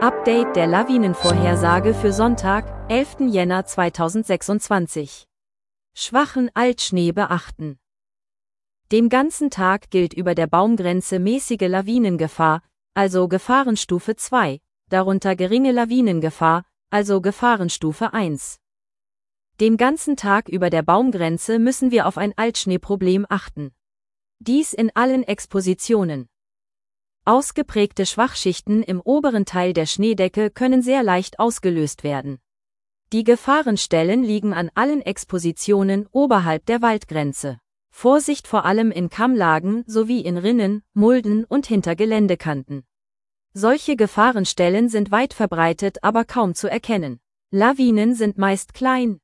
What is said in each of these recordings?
Update der Lawinenvorhersage für Sonntag, 11. Jänner 2026. Schwachen Altschnee beachten. Den ganzen Tag gilt über der Baumgrenze mäßige Lawinengefahr, also Gefahrenstufe 2, darunter geringe Lawinengefahr, also Gefahrenstufe 1. Den ganzen Tag über der Baumgrenze müssen wir auf ein Altschneeproblem achten. Dies in allen Expositionen. Ausgeprägte Schwachschichten im oberen Teil der Schneedecke können sehr leicht ausgelöst werden. Die Gefahrenstellen liegen an allen Expositionen oberhalb der Waldgrenze. Vorsicht vor allem in Kammlagen sowie in Rinnen, Mulden und hinter Geländekanten. Solche Gefahrenstellen sind weit verbreitet, aber kaum zu erkennen. Lawinen sind meist klein.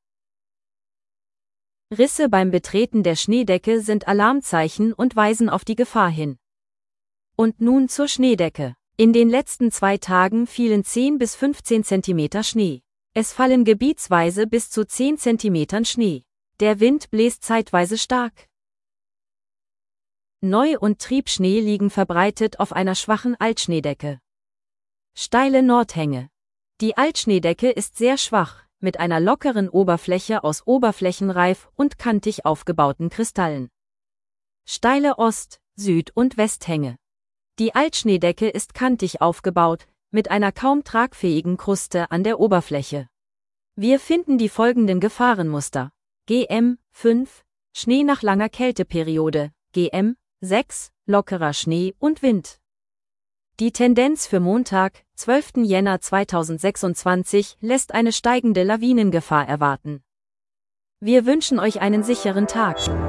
Risse beim Betreten der Schneedecke sind Alarmzeichen und weisen auf die Gefahr hin. Und nun zur Schneedecke. In den letzten 2 Tagen fielen 10 bis 15 cm Schnee. Es fallen gebietsweise bis zu 10 cm Schnee. Der Wind bläst zeitweise stark. Neu- und Triebschnee liegen verbreitet auf einer schwachen Altschneedecke. Steile Nordhänge. Die Altschneedecke ist sehr schwach, mit einer lockeren Oberfläche aus oberflächenreif und kantig aufgebauten Kristallen. Steile Ost-, Süd- und Westhänge. Die Altschneedecke ist kantig aufgebaut, mit einer kaum tragfähigen Kruste an der Oberfläche. Wir finden die folgenden Gefahrenmuster. GM 5, Schnee nach langer Kälteperiode, GM 6, lockerer Schnee und Wind. Die Tendenz für Montag, 12. Jänner 2026, lässt eine steigende Lawinengefahr erwarten. Wir wünschen euch einen sicheren Tag.